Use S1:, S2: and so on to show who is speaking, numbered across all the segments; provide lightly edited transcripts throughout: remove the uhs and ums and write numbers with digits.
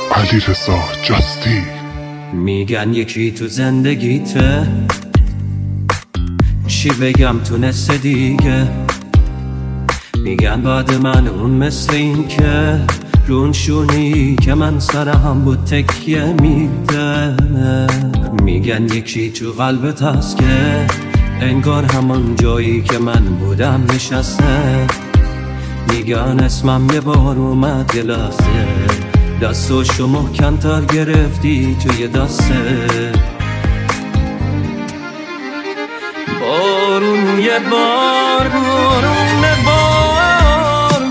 S1: علیرضا جاستی.
S2: میگن یکی تو زندگیته، چی بگم تونسته دیگه. میگن بعد من اون مثل این که رون شونی که من سرم بود تکیه میده. میگن یکی تو قلبت هست که انگار همان جایی که من بودم نشسته. میگن اسمم یه بار اومد یه لحظه، دستاشو محکم‌تر گرفتی توی دسته. بارون یه بار، بارون یه بار،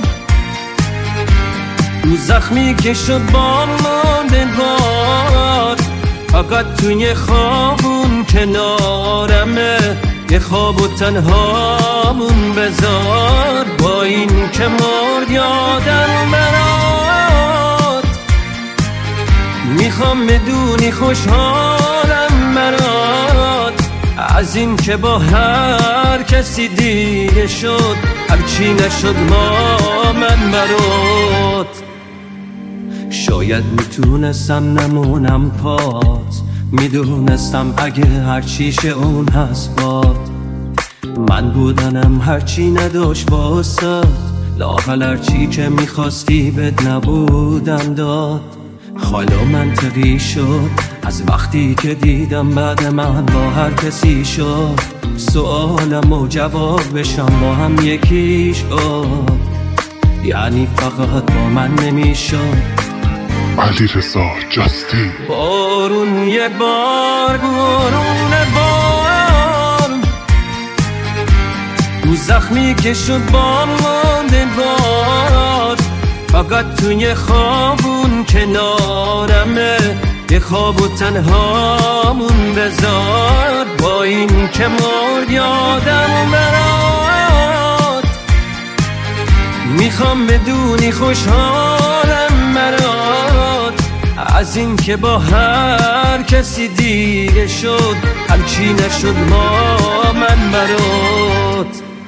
S2: رو زخمی که شد بار مانده بار. فقط توی خوابون کنارمه، یه خواب و تنهامون بذار. با این که مرد یادم برات، میخوام بدونی خوشحالم برات. از این که با هر کسی دیگه شد، هرچی نشد ما من برات. شاید میتونستم نمونم پات، میدونستم اگه هرچیش اون هست باد. من بودنم هرچی نداشت واسه، لااقل هرچی که میخواستی بد نبودم داد. حالا منطقی شد از وقتی که دیدم بعد من با هر کسی شد. سوالم و جوابشم با هم یکی شد، یعنی فقط با من نمیشد.
S1: علیرضا جاستی.
S2: بارون یه بار، بارون یه بار، رو زخمی که شد با مانده بار. فقط توی خوابون کنارمه، یه خواب و تنهامون بذار. با این که مرد یادم برات، میخوام بدونی خوشحالم برات. از این که با هر کسی دیگه شد، هرچی نشد ما من برات.